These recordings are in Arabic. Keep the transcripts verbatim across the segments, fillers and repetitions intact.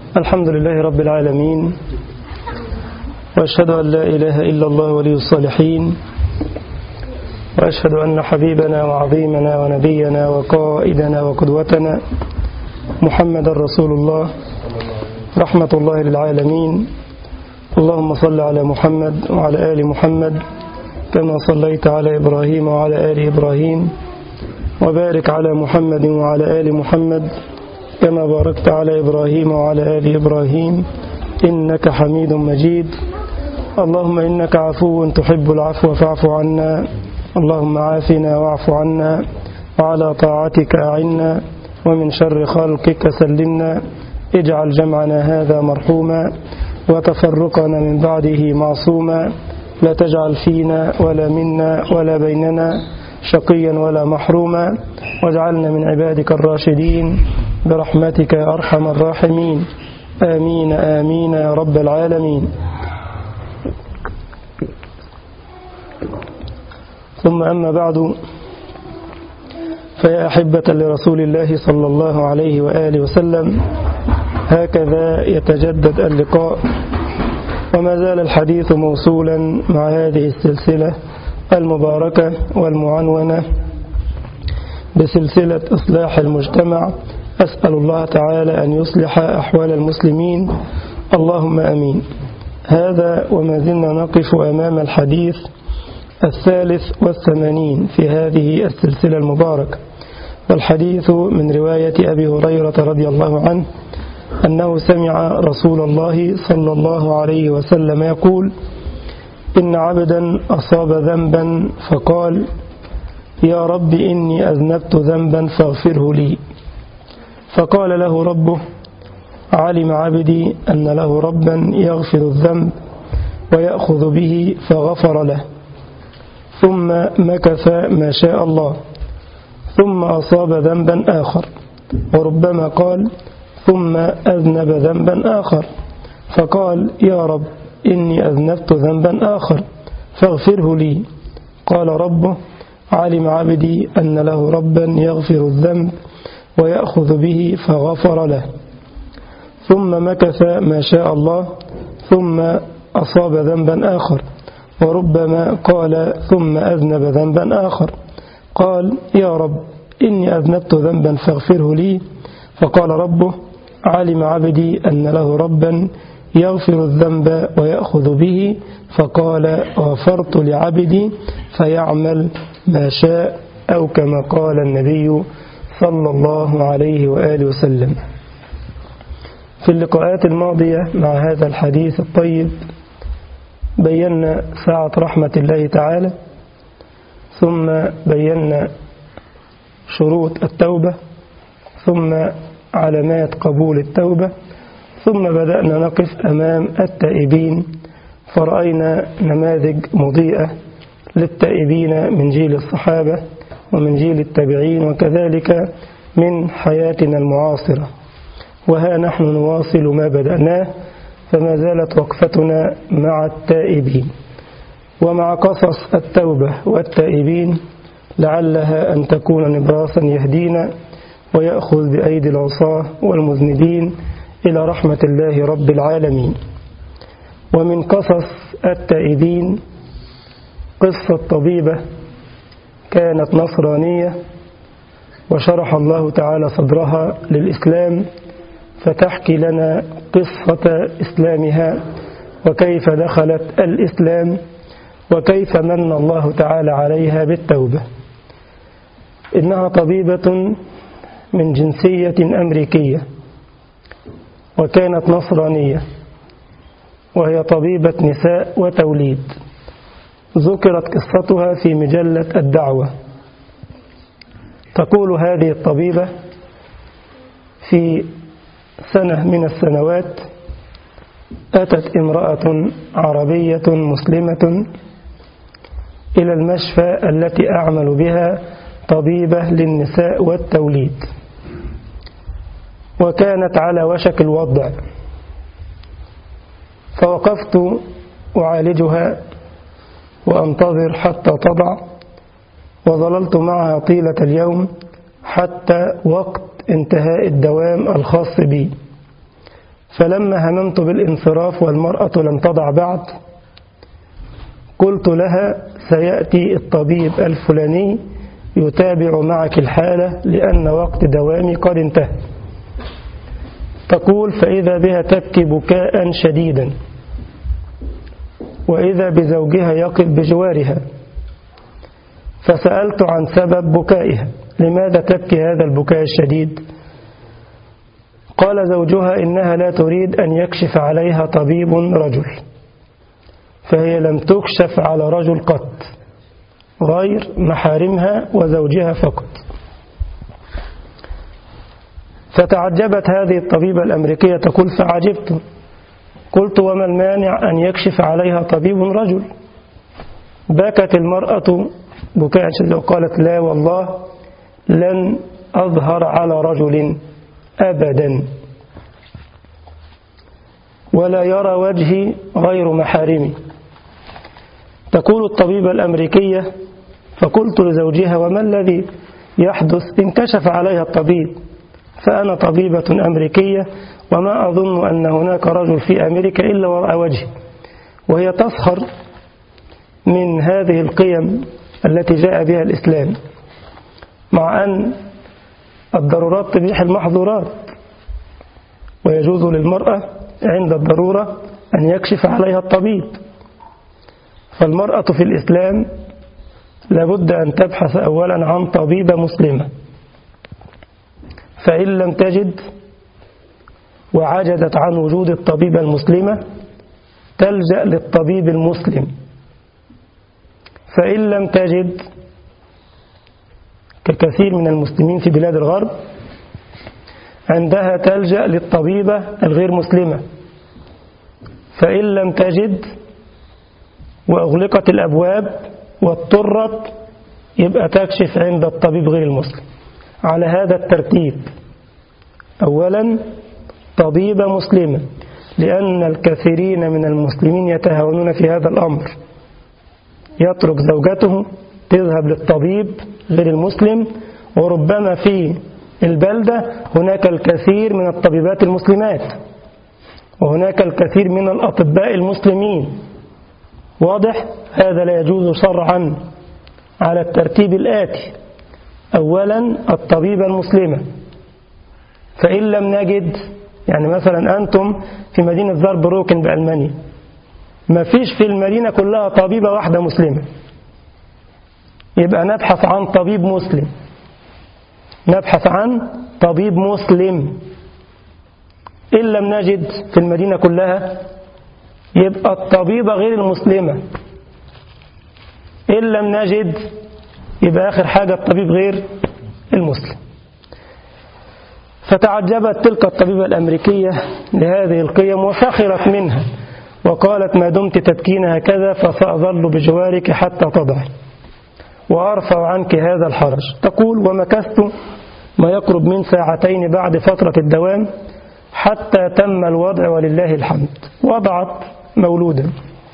الحمد لله رب العالمين، وأشهد أن لا إله إلا الله ولي الصالحين، وأشهد أن حبيبنا وعظيمنا ونبينا وقائدنا وقدوتنا محمد رسول الله رحمة الله للعالمين. اللهم صل على محمد وعلى آل محمد كما صليت على إبراهيم وعلى آل إبراهيم، وبارك على محمد وعلى آل محمد كما باركت على إبراهيم وعلى آل إبراهيم إنك حميد مجيد. اللهم إنك عفو تحب العفو فاعف عنا، اللهم عافنا واعف عنا، وعلى طاعتك أعنا، ومن شر خلقك سلمنا. اجعل جمعنا هذا مرحوما، وتفرقنا من بعده معصوما. لا تجعل فينا ولا منا ولا بيننا شقيا ولا محروما، واجعلنا من عبادك الراشدين برحمتك يا أرحم الراحمين. آمين آمين يا رب العالمين. ثم أما بعد، فيا أحبة لرسول الله صلى الله عليه وآله وسلم، هكذا يتجدد اللقاء، وما زال الحديث موصولا مع هذه السلسلة المباركة والمعنونة بسلسلة إصلاح المجتمع. أسأل الله تعالى أن يصلح أحوال المسلمين، اللهم أمين. هذا وما زلنا نقف أمام الحديث الثالث والثمانين في هذه السلسلة المباركة، والحديث من رواية أبي هريرة رضي الله عنه أنه سمع رسول الله صلى الله عليه وسلم يقول: إن عبدا أصاب ذنبا فقال: يا رب إني أذنبت ذنبا فاغفره لي. فقال له ربه: علم عبدي أن له ربا يغفر الذنب ويأخذ به، فغفر له. ثم مكث ما شاء الله، ثم أصاب ذنبا آخر، وربما قال: ثم أذنب ذنبا آخر، فقال: يا رب إني أذنبت ذنبا آخر فاغفره لي. قال ربه: علم عبدي أن له ربا يغفر الذنب ويأخذ به، فغفر له. ثم مكث ما شاء الله، ثم أصاب ذنبا آخر، وربما قال: ثم أذنب ذنبا آخر، قال: يا رب إني أذنبت ذنبا فاغفره لي. فقال ربه: علم عبدي أن له ربا يغفر الذنب ويأخذ به، فقال: غفرت لعبدي فيعمل ما شاء، أو كما قال النبي صلى الله عليه وآله وسلم. في اللقاءات الماضية مع هذا الحديث الطيب بينا ساعة رحمة الله تعالى، ثم بينا شروط التوبة، ثم علامات قبول التوبة، ثم بدأنا نقف أمام التائبين، فرأينا نماذج مضيئة للتائبين من جيل الصحابة ومن جيل التابعين، وكذلك من حياتنا المعاصرة. وها نحن نواصل ما بدأناه، فما زالت وقفتنا مع التائبين ومع قصص التوبة والتائبين، لعلها أن تكون نبراسا يهدينا ويأخذ بأيدي العصاة والمذنبين إلى رحمة الله رب العالمين. ومن قصص التائبين قصة طبيبة كانت نصرانية، وشرح الله تعالى صدرها للإسلام، فتحكي لنا قصة إسلامها، وكيف دخلت الإسلام، وكيف من الله تعالى عليها بالتوبة. إنها طبيبة من جنسية أمريكية، وكانت نصرانية، وهي طبيبة نساء وتوليد. ذكرت قصتها في مجلة الدعوة. تقول هذه الطبيبة: في سنة من السنوات أتت امرأة عربية مسلمة إلى المشفى التي أعمل بها طبيبة للنساء والتوليد، وكانت على وشك الوضع، فوقفت أعالجها وأنتظر حتى تضع، وظللت معها طيلة اليوم حتى وقت انتهاء الدوام الخاص بي. فلما هممت بالانصراف والمرأة لم تضع بعد قلت لها سيأتي الطبيب الفلاني يتابع معك الحالة لأن وقت دوامي قد انتهى. تقول فإذا بها تبكي بكاء شديدا وإذا بزوجها يقف بجوارها، فسألت عن سبب بكائها، لماذا تبكي هذا البكاء الشديد؟ قال زوجها إنها لا تريد أن يكشف عليها طبيب رجل، فهي لم تكشف على رجل قط غير محارمها وزوجها فقط. فتعجبت هذه الطبيبة الأمريكية تقول فعجبت، قلت وما المانع أن يكشف عليها طبيب رجل؟ بكت المرأة بكاء شديدا وقالت لا والله لن أظهر على رجل أبدا ولا يرى وجهي غير محارمي. تقول الطبيبة الأمريكية فقلت لزوجها وما الذي يحدث إن كشف عليها الطبيب؟ فأنا طبيبة أمريكية وما أظن أن هناك رجل في أمريكا إلا وراء وجهي. وهي تسخر من هذه القيم التي جاء بها الإسلام، مع أن الضرورات تبيح المحظورات، ويجوز للمرأة عند الضرورة أن يكشف عليها الطبيب. فالمرأة في الإسلام لابد أن تبحث أولا عن طبيبة مسلمة، فإن لم تجد وعجزت عن وجود الطبيبة المسلمة تلجأ للطبيب المسلم، فإن لم تجد ككثير من المسلمين في بلاد الغرب عندها تلجأ للطبيبة الغير مسلمة، فإن لم تجد وأغلقت الأبواب واضطرت يبقى تكشف عند الطبيب غير المسلم على هذا الترتيب. أولا طبيبة مسلمة، لأن الكثيرين من المسلمين يتهاونون في هذا الأمر، يترك زوجته تذهب للطبيب غير المسلم، وربما في البلدة هناك الكثير من الطبيبات المسلمات وهناك الكثير من الأطباء المسلمين. واضح؟ هذا لا يجوز شرعا على الترتيب الآتي: أولا الطبيبة المسلمة، فإن لم نجد، يعني مثلا أنتم في مدينة زاربروكن بألمانيا ما فيش في المدينة كلها طبيبة واحدة مسلمة، يبقى نبحث عن طبيب مسلم، نبحث عن طبيب مسلم. إن لم نجد في المدينة كلها يبقى الطبيبة غير المسلمة. إن لم نجد يبقى آخر حاجة الطبيب غير المسلم. فتعجبت تلك الطبيبة الأمريكية لهذه القيم وسخرت منها وقالت ما دمت تبكين هكذا فسأظل بجوارك حتى تضعي وأرفع عنك هذا الحرج. تقول ومكثت ما يقرب من ساعتين بعد فترة الدوام حتى تم الوضع ولله الحمد. وضعت مولودا.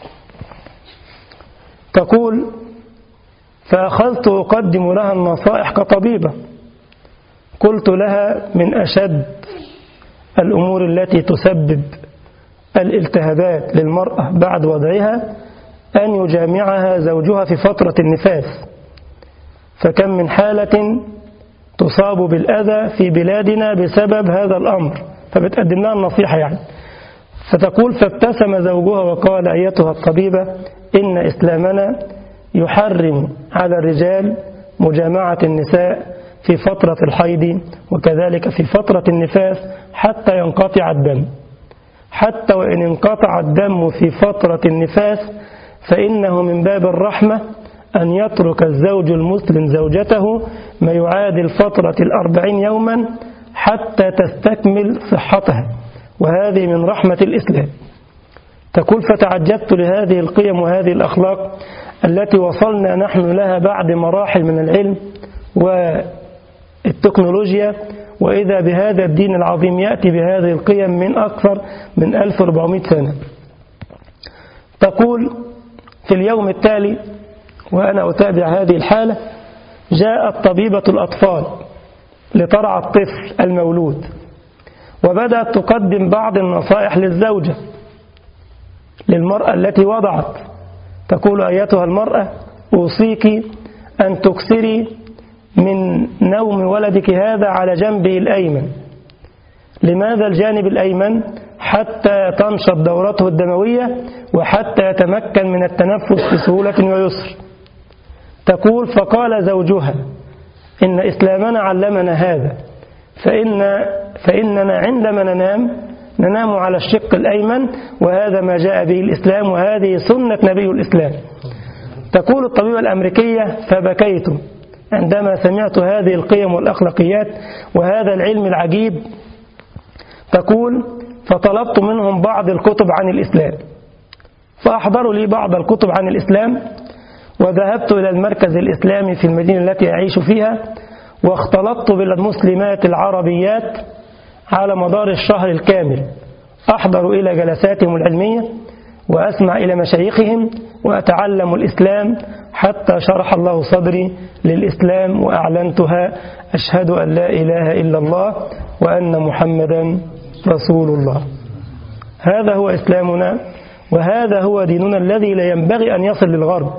تقول فأخذت أقدم لها النصائح كطبيبة. قلت لها من أشد الأمور التي تسبب الالتهابات للمرأة بعد وضعها أن يجامعها زوجها في فترة النفاس، فكم من حالة تصاب بالأذى في بلادنا بسبب هذا الأمر، فبتقدم لها النصيحة يعني. فتقول فابتسم زوجها وقال أيتها الطبيبة إن إسلامنا يحرم على الرجال مجامعة النساء في فترة الحيض وكذلك في فترة النفاس حتى ينقطع الدم، حتى وإن انقطع الدم في فترة النفاس فإنه من باب الرحمة أن يترك الزوج المسلم زوجته ما يعادل فترة الأربعين يوما حتى تستكمل صحتها، وهذه من رحمة الإسلام. تقول فتعجبت لهذه القيم وهذه الأخلاق التي وصلنا نحن لها بعد مراحل من العلم والتكنولوجيا، وإذا بهذا الدين العظيم يأتي بهذه القيم من أكثر من ألف وأربعمائة سنة. تقول في اليوم التالي وأنا أتابع هذه الحالة جاءت طبيبة الأطفال لترعى الطفل المولود، وبدأت تقدم بعض النصائح للزوجة للمرأة التي وضعت، تقول: أيتها المرأة، أوصيك أن تكثري من نوم ولدك هذا على جنبه الأيمن. لماذا الجانب الأيمن؟ حتى تنشط دورته الدموية وحتى يتمكن من التنفس بسهولة ويسر. تقول: فقال زوجها: إن إسلامنا علمنا هذا، فإن فإننا عندما ننام ننام على الشق الأيمن، وهذا ما جاء به الإسلام، وهذه سنة نبي الإسلام. تقول الطبيبة الأمريكية: فبكيت عندما سمعت هذه القيم والأخلاقيات وهذا العلم العجيب. تقول: فطلبت منهم بعض الكتب عن الإسلام، فأحضروا لي بعض الكتب عن الإسلام، وذهبت إلى المركز الإسلامي في المدينة التي أعيش فيها، واختلطت بالمسلمات العربيات على مدار الشهر الكامل، أحضر إلى جلساتهم العلمية وأسمع إلى مشايخهم وأتعلم الإسلام، حتى شرح الله صدري للإسلام وأعلنتها: أشهد أن لا إله إلا الله وأن محمدا رسول الله. هذا هو إسلامنا، وهذا هو ديننا الذي لا ينبغي أن يصل للغرب.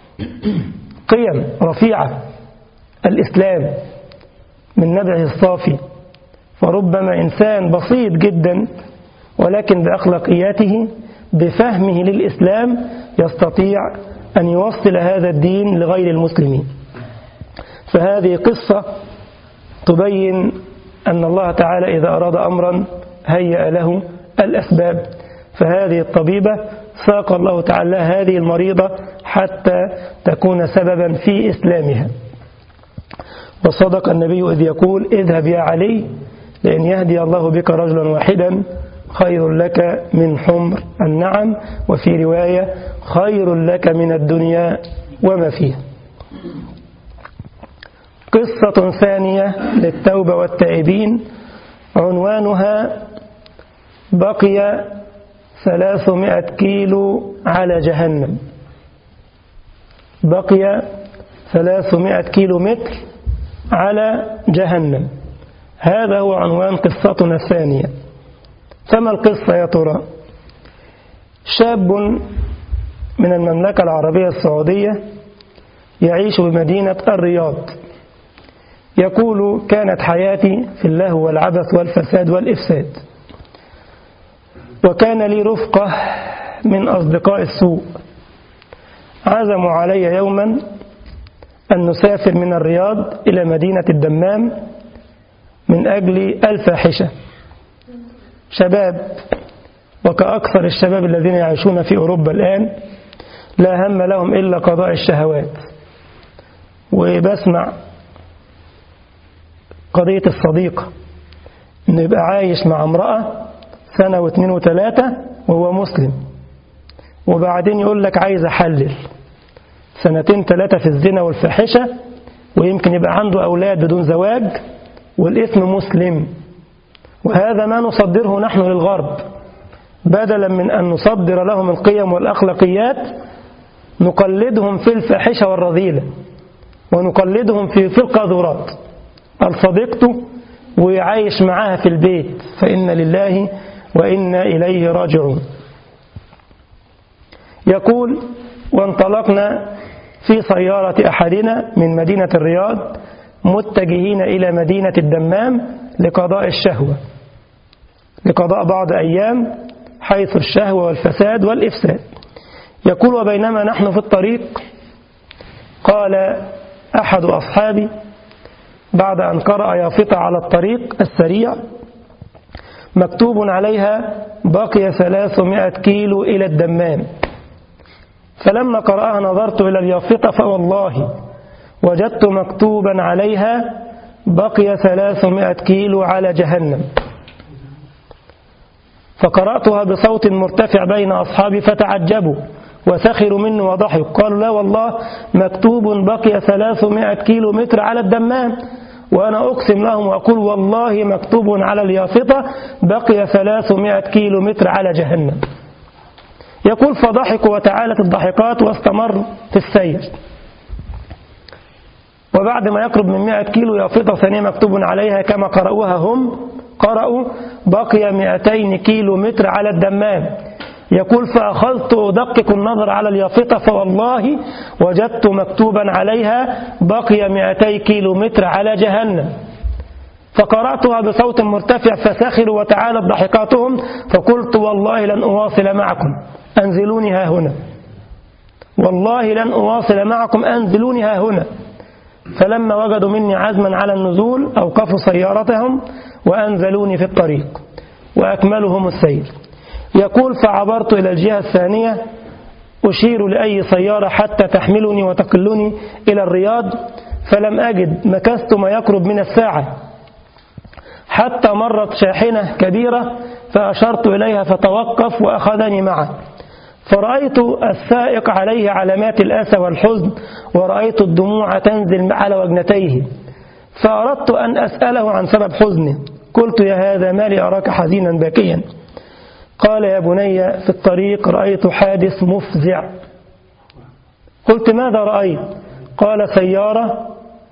قيم رفيعة الإسلام من نبعه الصافي، فربما إنسان بسيط جدا ولكن بأخلاقياته بفهمه للإسلام يستطيع أن يوصل هذا الدين لغير المسلمين. فهذه قصة تبين أن الله تعالى إذا أراد أمرا هيأ له الأسباب. فهذه الطبيبة ساق الله تعالى هذه المريضة حتى تكون سببا في إسلامها. وصدق النبي إذ يقول: اذهب يا علي، لأن يهدي الله بك رجلا واحدا خير لك من حمر النعم، وفي رواية: خير لك من الدنيا وما فيها. قصة ثانية للتوبة والتائبين، عنوانها: بقي ثلاثمائة كيلو على جهنم. بقي ثلاثمائة كيلو متر على جهنم، هذا هو عنوان قصتنا الثانية. فما القصة يا ترى؟ شاب من المملكة العربية السعودية يعيش بمدينة الرياض، يقول: كانت حياتي في اللهو والعبث والفساد والإفساد، وكان لي رفقة من أصدقاء السوء، عزموا علي يوما أن نسافر من الرياض إلى مدينة الدمام من أجل الفاحشة. شباب، وكأكثر الشباب الذين يعيشون في أوروبا الآن، لا هم لهم إلا قضاء الشهوات. وبسمع قضية الصديقة، إنه يبقى عايش مع امرأة سنة واثنين وثلاثة وهو مسلم، وبعدين يقول لك عايز أحلل سنتين ثلاثة في الزنا والفاحشة، ويمكن يبقى عنده أولاد بدون زواج والاسم مسلم. وهذا ما نصدره نحن للغرب، بدلا من أن نصدر لهم القيم والأخلاقيات نقلدهم في الفاحشة والرذيلة، ونقلدهم في في القاذورات. الصديقته ويعيش معها في البيت، فإن لله وإنا إليه راجعون. يقول: وانطلقنا في سيارة أحدنا من مدينة الرياض متجهين إلى مدينة الدمام لقضاء الشهوة، لقضاء بعض أيام حيث الشهوة والفساد والإفساد. يقول: وبينما نحن في الطريق قال أحد أصحابي بعد أن قرأ يافطة على الطريق السريع مكتوب عليها: بقي ثلاثمائة كيلو إلى الدمام. فلما قرأها نظرت إلى اليافطة فوالله وجدت مكتوبا عليها: بقي ثلاثمائة كيلو على جهنم. فقرأتها بصوت مرتفع بين أصحابي فتعجبوا وسخروا مني وضحكوا، قالوا: لا والله مكتوب بقي ثلاثمائة كيلو متر على الدمام. وأنا أقسم لهم وأقول: والله مكتوب على اليافطة بقي ثلاثمائة كيلو متر على جهنم. يقول: فضحكوا وتعالت الضحكات واستمر في السير. وبعد ما يقرب من مائة كيلو يافطة ثانية مكتوب عليها كما قرأوها هم، قرأوا بقي مئتين كيلو متر على الدمام. يقول فأخذت أدقق النظر على اليافطة فوالله وجدت مكتوبا عليها بقي مئتي كيلو متر على جهنم. فقرأتها بصوت مرتفع فسخروا وتعالت ضحكاتهم، فقلت والله لن أواصل معكم أنزلوني ها هنا، والله لن أواصل معكم أنزلوني ها هنا. فلما وجدوا مني عزما على النزول أوقفوا سيارتهم وأنزلوني في الطريق وأكملهم السير. يقول فعبرت إلى الجهة الثانية أشير لأي سيارة حتى تحملني وتقلني إلى الرياض، فلم أجد. مكثت ما يقرب من الساعة حتى مرت شاحنة كبيرة فأشرت إليها فتوقف وأخذني معه، فرأيت السائق عليه علامات الأسى والحزن، ورأيت الدموع تنزل على وجنتيه، فأردت أن أسأله عن سبب حزنه. قلت يا هذا ما لي أراك حزينا باكيا؟ قال يا بني في الطريق رأيت حادث مفزع. قلت ماذا رأيت؟ قال سيارة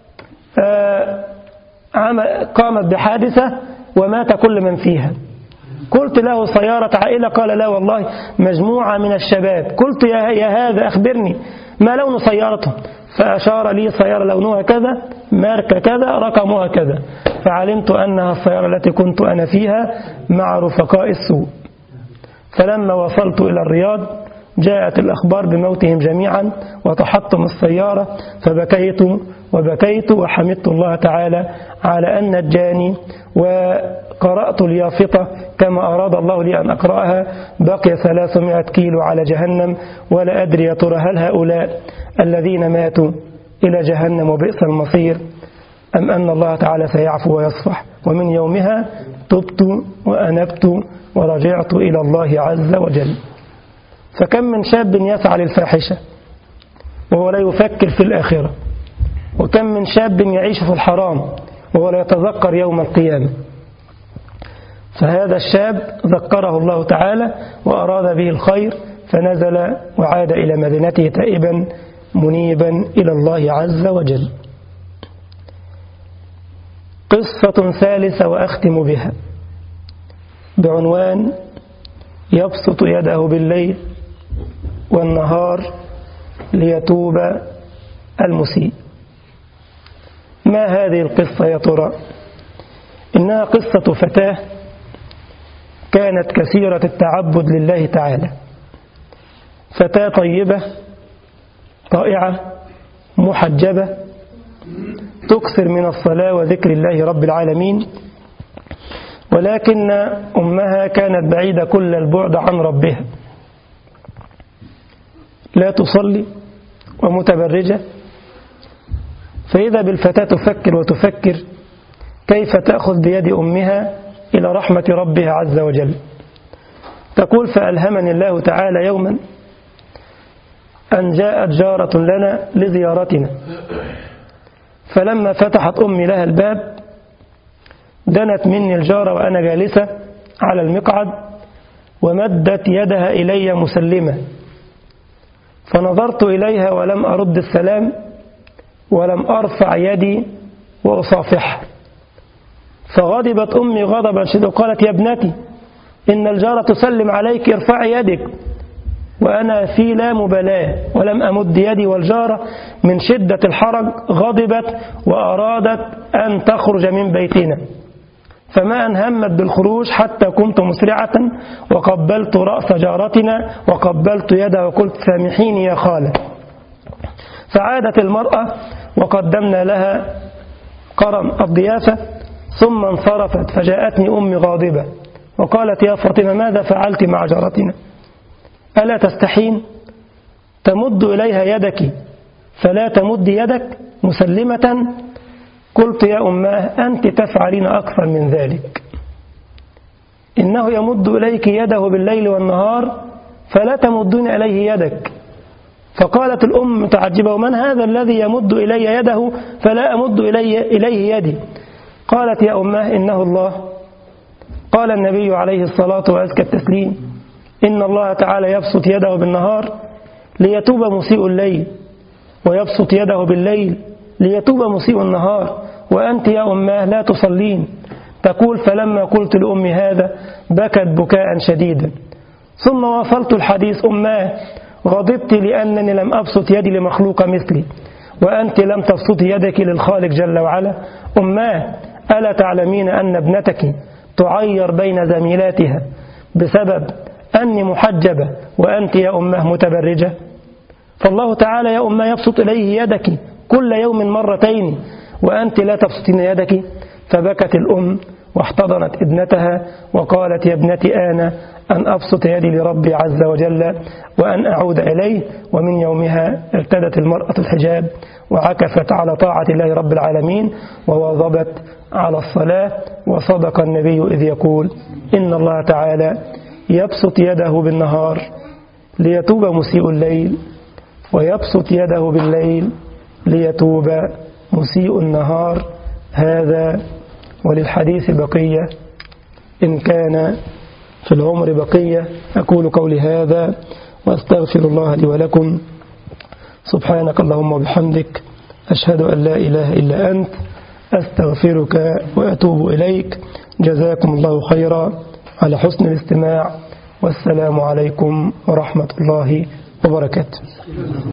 قامت بحادثة ومات كل من فيها. قلت له سيارة عائلة؟ قال لا والله مجموعة من الشباب. قلت يا هذا أخبرني ما لون سيارته؟ فأشار لي سيارة لونها كذا ماركة كذا رقمها كذا، فعلمت أنها السيارة التي كنت أنا فيها مع رفقاء السوء. فلما وصلت إلى الرياض جاءت الأخبار بموتهم جميعا وتحطم السيارة، فبكيت وبكيت وحمدت الله تعالى على أن نجاني، وقرأت اليافطة كما أراد الله لي أن أقرأها بقي ثلاثمائة كيلو على جهنم، ولا أدري يا ترى هل هؤلاء الذين ماتوا إلى جهنم وبئس المصير أم أن الله تعالى سيعفو ويصفح. ومن يومها تبت وأنبت ورجعت إلى الله عز وجل. فكم من شاب يسعى للفاحشة وهو لا يفكر في الآخرة، وكم من شاب يعيش في الحرام وهو لا يتذكر يوم القيامة. فهذا الشاب ذكره الله تعالى وأراد به الخير فنزل وعاد إلى مدينته تائبا منيبا إلى الله عز وجل. قصة ثالثة وأختم بها بعنوان يبسط يده بالليل والنهار ليتوب المسيء. ما هذه القصة يا ترى؟ إنها قصة فتاة كانت كثيرة التعبد لله تعالى، فتاة طيبة طائعة محجبة تكثر من الصلاة وذكر الله رب العالمين، ولكن أمها كانت بعيدة كل البعد عن ربها، لا تصلي ومتبرجة. فإذا بالفتاة تفكر وتفكر كيف تأخذ بيد أمها إلى رحمة ربها عز وجل. تقول فألهمني الله تعالى يوما أن جاءت جارة لنا لزيارتنا، فلما فتحت أمي لها الباب دنت مني الجارة وأنا جالسة على المقعد ومدت يدها إلي مسلمة، فنظرت إليها ولم أرد السلام ولم أرفع يدي وأصافحها، فغضبت أمي غضبا شديدا وقالت يا ابنتي إن الجارة تسلم عليك ارفعي يدك، وأنا في لا مبالاة ولم أمد يدي، والجارة من شدة الحرج غضبت وأرادت أن تخرج من بيتنا، فما أن همت بالخروج حتى كنت مسرعة وقبلت رأس جارتنا وقبلت يدها وقلت سامحيني يا خالة. فعادت المرأة وقدمنا لها قرم الضيافة ثم انصرفت، فجاءتني أمي غاضبة وقالت يا فاطمة ماذا فعلت مع جارتنا؟ ألا تستحين؟ تمد إليها يدك فلا تمد يدك مسلمة. قلت يا أماه أنت تفعلين أكثر من ذلك، إنه يمد إليك يده بالليل والنهار فلا تمدون إليه يدك. فقالت الأم متعجبة ومن هذا الذي يمد إلي يده فلا أمد إلي إليه يدي؟ قالت يا أماه إنه الله. قال النبي عليه الصلاة وأزكى التسليم إن الله تعالى يبسط يده بالنهار ليتوب مسيء الليل، ويبسط يده بالليل ليتوب مسيء النهار، وأنت يا أماه لا تصلين تقول فلما قلت لأمي هذا بكت بكاء شديدا. ثم واصلت الحديث: أماه غضبت لأنني لم أبسط يدي لمخلوق مثلي وأنت لم تبسطي يدك للخالق جل وعلا. أماه ألا تعلمين أن ابنتك تعير بين زميلاتها بسبب أني محجبة وأنت يا أماه متبرجة؟ فالله تعالى يا أماه يبسط إليه يدك كل يوم مرتين وأنت لا تبسطين يدك. فبكت الأم واحتضنت ابنتها وقالت: يا ابنتي آن أن أبسط يدي لربي عز وجل وأن أعود إليه. ومن يومها ارتدت المرأة الحجاب وعكفت على طاعة الله رب العالمين وواظبت على الصلاة. وصدق النبي إذ يقول: إن الله تعالى يبسط يده بالنهار ليتوب مسيء الليل ويبسط يده بالليل ليتوب مسيء النهار. هذا وللحديث بقية إن كان في العمر بقية. أقول قولي هذا وأستغفر الله لي ولكم. سبحانك اللهم وبحمدك، أشهد أن لا إله إلا أنت، أستغفرك وأتوب إليك. جزاكم الله خيرا على حسن الاستماع، والسلام عليكم ورحمة الله وبركاته.